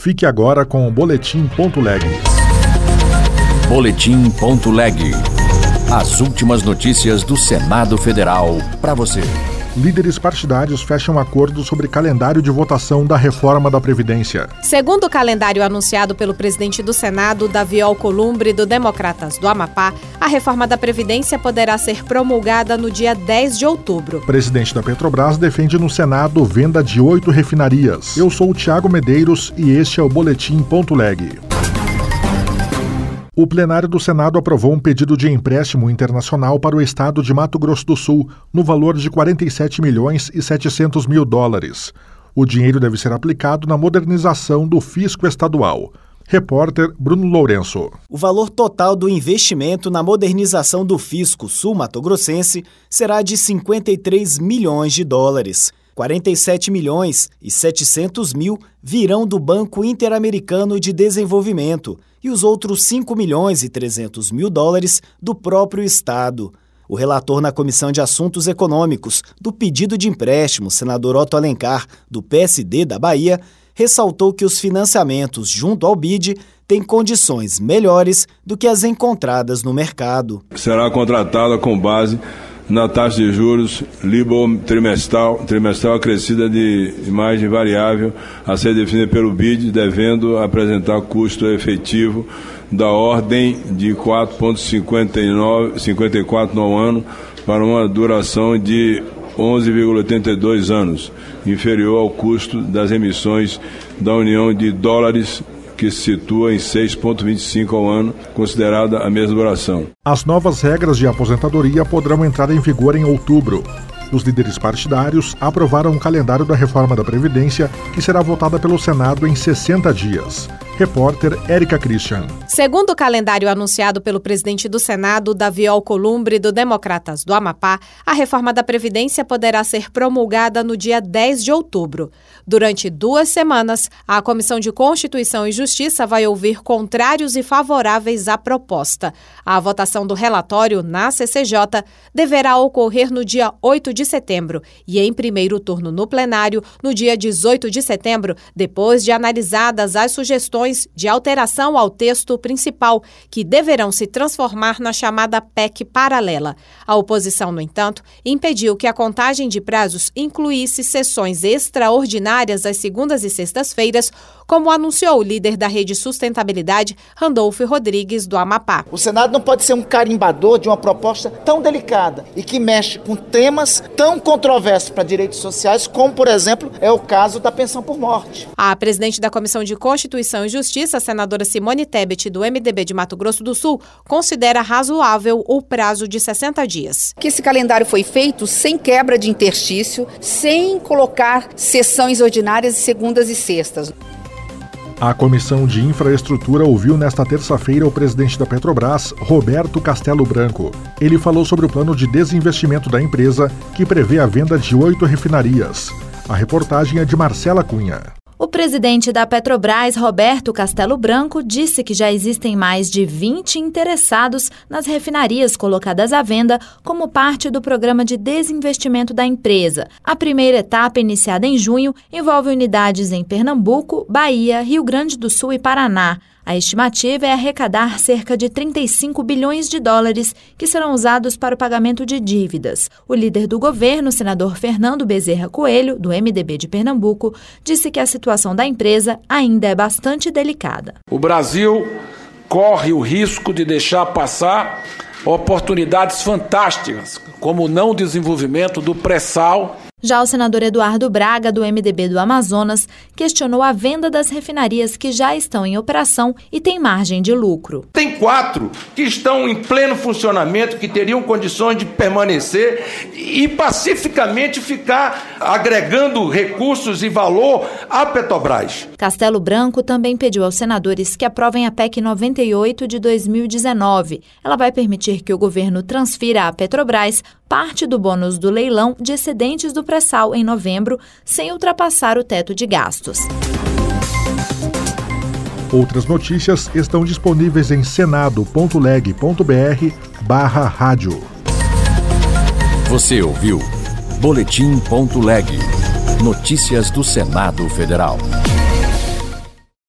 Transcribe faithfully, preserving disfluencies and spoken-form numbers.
Fique agora com o Boletim Ponto Leg. Boletim Ponto Leg. As últimas notícias do Senado Federal para você. Líderes partidários fecham acordo sobre calendário de votação da reforma da Previdência. Segundo o calendário anunciado pelo presidente do Senado, Davi Alcolumbre, do Democratas do Amapá, a reforma da Previdência poderá ser promulgada no dia dez de outubro. O presidente da Petrobras defende no Senado venda de oito refinarias. Eu sou o Thiago Medeiros e este é o Boletim Ponto Leg. O plenário do Senado aprovou um pedido de empréstimo internacional para o estado de Mato Grosso do Sul, no valor de quarenta e sete milhões e setecentos mil dólares. O dinheiro deve ser aplicado na modernização do fisco estadual. Repórter Bruno Lourenço. O valor total do investimento na modernização do fisco sul-mato-grossense será de cinquenta e três milhões de dólares. quarenta e sete milhões e setecentos mil virão do Banco Interamericano de Desenvolvimento e os outros cinco milhões e trezentos mil dólares do próprio Estado. O relator na Comissão de Assuntos Econômicos do pedido de empréstimo, senador Otto Alencar, do P S D da Bahia, ressaltou que os financiamentos junto ao B I D têm condições melhores do que as encontradas no mercado. Será contratada com base na taxa de juros Libor trimestral, trimestral acrescida de imagem variável a ser definida pelo B I D, devendo apresentar custo efetivo da ordem de quatro vírgula cinquenta e quatro no ano para uma duração de onze vírgula oitenta e dois anos, inferior ao custo das emissões da União de dólares, que se situa em seis vírgula vinte e cinco ao ano, considerada a mesma duração. As novas regras de aposentadoria poderão entrar em vigor em outubro. Os líderes partidários aprovaram um calendário da reforma da Previdência que será votada pelo Senado em sessenta dias. Repórter Érica Christian. Segundo o calendário anunciado pelo presidente do Senado, Davi Alcolumbre, do Democratas do Amapá, a reforma da Previdência poderá ser promulgada no dia dez de outubro. Durante duas semanas, a Comissão de Constituição e Justiça vai ouvir contrários e favoráveis à proposta. A votação do relatório na C C J deverá ocorrer no dia oito de setembro e em primeiro turno no plenário no dia dezoito de setembro, depois de analisadas as sugestões de alteração ao texto principal, que deverão se transformar na chamada P E C paralela. A oposição, no entanto, impediu que a contagem de prazos incluísse sessões extraordinárias às segundas e sextas-feiras, como anunciou o líder da Rede Sustentabilidade, Randolfo Rodrigues, do Amapá. O Senado não pode ser um carimbador de uma proposta tão delicada e que mexe com temas tão controversos para direitos sociais, como, por exemplo, é o caso da pensão por morte. A presidente da Comissão de Constituição e Justiça, a senadora Simone Tebet, do M D B de Mato Grosso do Sul, considera razoável o prazo de sessenta dias. Que esse calendário foi feito sem quebra de interstício, sem colocar sessões ordinárias de segundas e sextas. A Comissão de Infraestrutura ouviu nesta terça-feira o presidente da Petrobras, Roberto Castelo Branco. Ele falou sobre o plano de desinvestimento da empresa, que prevê a venda de oito refinarias. A reportagem é de Marcela Cunha. O presidente da Petrobras, Roberto Castelo Branco, disse que já existem mais de vinte interessados nas refinarias colocadas à venda como parte do programa de desinvestimento da empresa. A primeira etapa, iniciada em junho, envolve unidades em Pernambuco, Bahia, Rio Grande do Sul e Paraná. A estimativa é arrecadar cerca de trinta e cinco bilhões de dólares que serão usados para o pagamento de dívidas. O líder do governo, senador Fernando Bezerra Coelho, do M D B de Pernambuco, disse que a situação da empresa ainda é bastante delicada. O Brasil corre o risco de deixar passar oportunidades fantásticas, como o não desenvolvimento do pré-sal. Já o senador Eduardo Braga, do M D B do Amazonas, questionou a venda das refinarias que já estão em operação e têm margem de lucro. Tem quatro que estão em pleno funcionamento, que teriam condições de permanecer e pacificamente ficar agregando recursos e valor à Petrobras. Castelo Branco também pediu aos senadores que aprovem a P E C noventa e oito de dois mil e dezenove. Ela vai permitir que o governo transfira à Petrobras parte do bônus do leilão de excedentes do pré-sal em novembro, sem ultrapassar o teto de gastos. Outras notícias estão disponíveis em senado ponto leg ponto br barra rádio. Você ouviu Boletim Ponto Leg. Notícias do Senado Federal.